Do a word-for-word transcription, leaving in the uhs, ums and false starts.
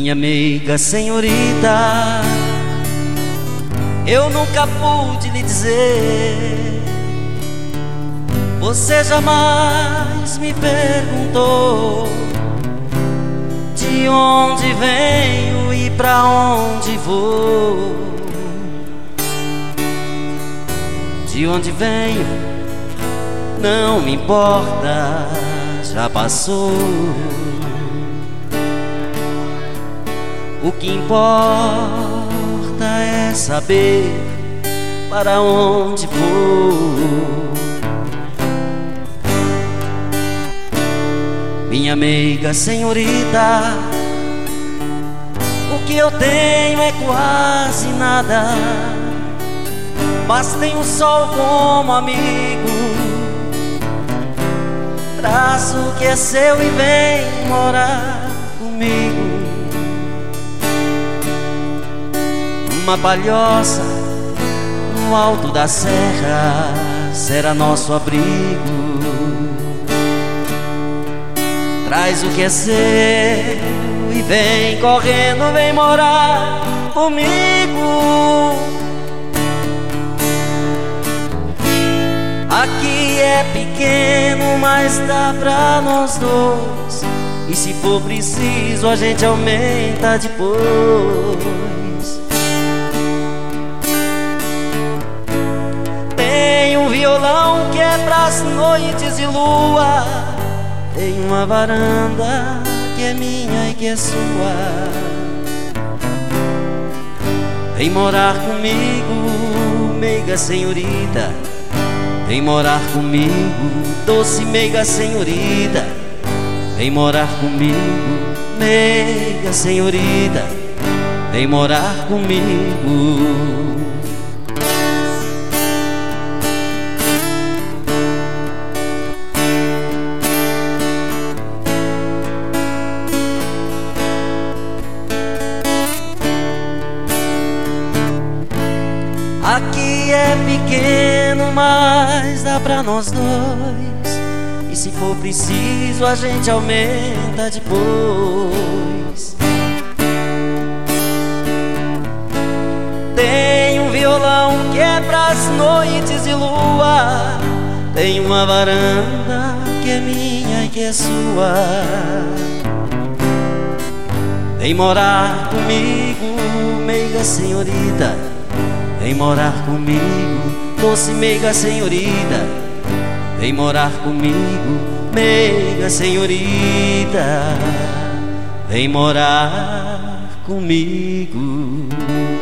Minha meiga senhorita, eu nunca pude lhe dizer. Você jamais me perguntou de onde venho e pra onde vou. De onde venho não me importa, já passou. O que importa é saber para onde vou. Minha meiga senhorita, o que eu tenho é quase nada, mas tenho o sol como amigo. Traz o que é seu e vem morar comigo. Uma palhoça no alto da serra será nosso abrigo. Traz o que é seu e vem correndo, vem morar comigo. Aqui é pequeno, mas dá pra nós dois, e se for preciso a gente aumenta depois. Tem um violão que é pras noites de lua, tem uma varanda que é minha e que é sua. Vem morar comigo, meiga senhorita. Vem morar comigo, doce meiga senhorita. Vem morar comigo, meiga senhorita. Vem morar comigo. Aqui é pequeno, mas dá pra nós dois, e se for preciso a gente aumenta depois. Tem um violão que é pras noites de lua, tem uma varanda que é minha e que é sua. Vem morar comigo, meiga senhorita. Vem morar comigo, doce meiga senhorita. Vem morar comigo, meiga senhorita. Vem morar comigo.